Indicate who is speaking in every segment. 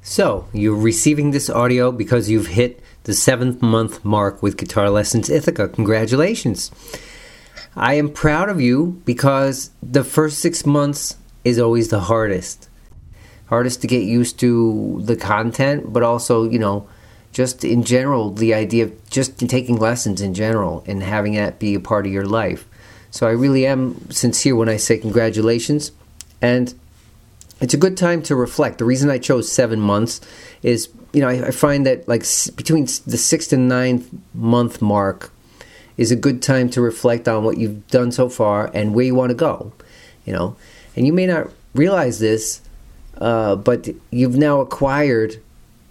Speaker 1: So, you're receiving this audio because you've hit the 7th month mark with Guitar Lessons Ithaca. Congratulations. I am proud of you because the first 6 months is always the hardest. Hardest to get used to the content, but also, just in general, the idea of just taking lessons in general and having that be a part of your life. So I really am sincere when I say congratulations. And it's a good time to reflect. The reason I chose 7 months is, I find that between the 6th and 9th month mark is a good time to reflect on what you've done so far and where you want to go, And you may not realize this, but you've now acquired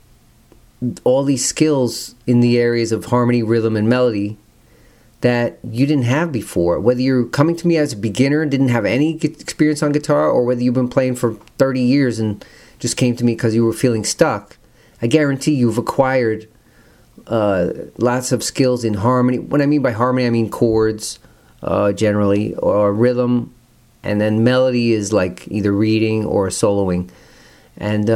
Speaker 1: all these skills in the areas of harmony, rhythm, and melody that you didn't have before. Whether you're coming to me as a beginner and didn't have any experience on guitar, or whether you've been playing for 30 years and just came to me because you were feeling stuck, I guarantee you've acquired lots of skills in harmony. When I mean by harmony, I mean chords generally, or rhythm, and then melody is like either reading or soloing. And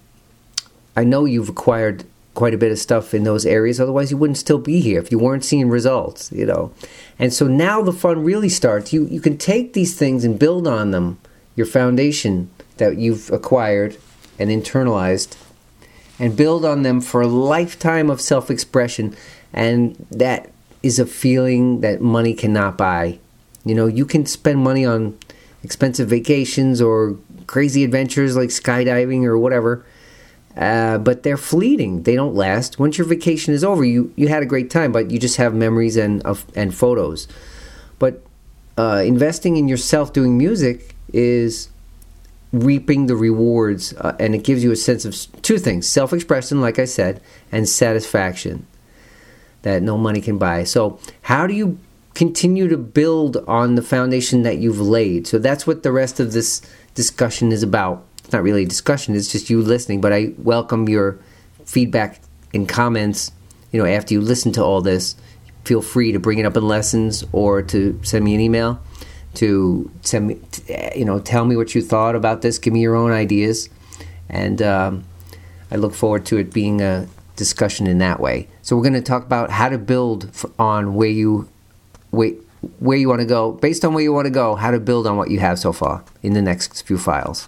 Speaker 1: I know you've acquired quite a bit of stuff in those areas, otherwise you wouldn't still be here if you weren't seeing results, And so now the fun really starts. You can take these things and build on them, your foundation that you've acquired and internalized, and build on them for a lifetime of self-expression, and that is a feeling that money cannot buy. You can spend money on expensive vacations or crazy adventures like skydiving or whatever, but they're fleeting. They don't last. Once your vacation is over, you had a great time, but you just have memories and photos. But investing in yourself doing music is reaping the rewards, and it gives you a sense of two things: self-expression, like I said, and satisfaction that no money can buy. So how do you continue to build on the foundation that you've laid? So that's what the rest of this discussion is about. It's not really a discussion, it's just you listening, but I welcome your feedback and comments. After you listen to all this, feel free to bring it up in lessons or to send me an email to send me, tell me what you thought about this. Give me your own ideas, and I look forward to it being a discussion in that way. So we're going to talk about how to build on where you want to go, based on where you want to go, how to build on what you have so far in the next few files.